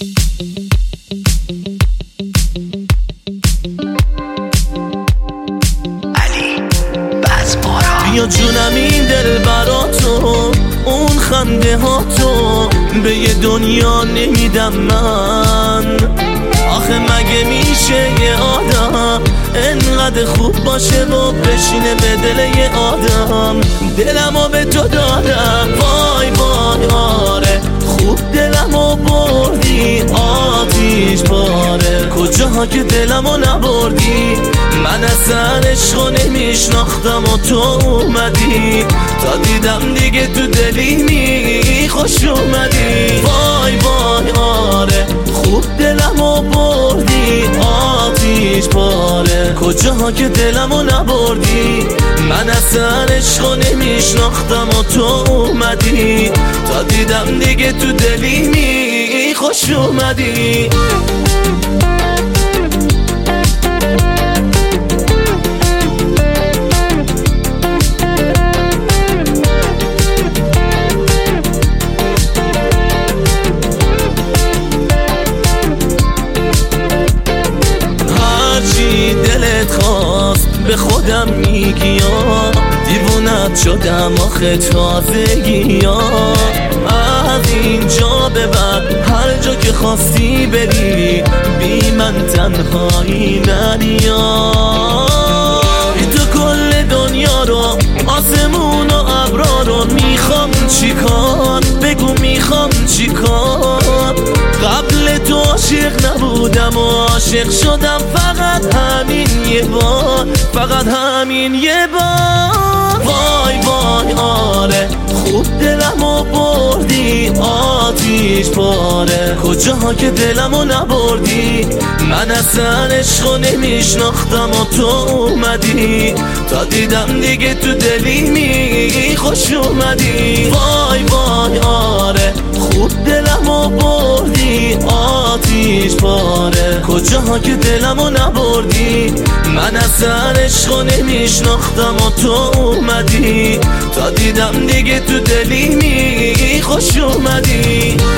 بیا جونم این دل براتو، اون خنده ها تو به یه دنیا نمیدم من. آخه مگه میشه یه آدم انقدر خوب باشه و بشینه به دل یه آدم؟ دلمو به تو دادم، وای وای آره خوب دلمو بردی آتیش پاره. کجاها که دلمو نبردی، من اصلا عشقو نمیشناختم و تو اومدی، تا دیدم دیگه تو دلی می خوش اومدی. وای وای آره خوب دلمو بردی آتیش پاره. کجاها که دلمو نبردی، من اصلا عشقو نمیشناختم و تو اومدی، تا دیدم دیگه تو دلی می خوش اومدی. خواست به خودم میگی دیوونت شدم آخه تازگی از اینجا به بعد هر جا که خواستی بری بی من تنهایی نری. تو کل دنیا رو آسمون و ابرا رو میخوام چیکار؟ بگو میخوام چیکار؟ قبل تو عاشق نبودم و عاشق شدم فقط همین یه بار، فقط همین یه بار. وای وای آره خوب دلمو بردی آتیش پاره. کجاها که دلمو نبردی، من اصلا عشقو نمیشناختم و تو اومدی، تا دیدم دیگه تو دلی می خوش اومدی. وای وای آره خوب دلمو بردی آتیش پاره. کجاها که دلمو نبردی، من اصلا عشقو نمیشناختم و تو اومدی، تا دیدم دیگه تو دلی می خوش اومدی.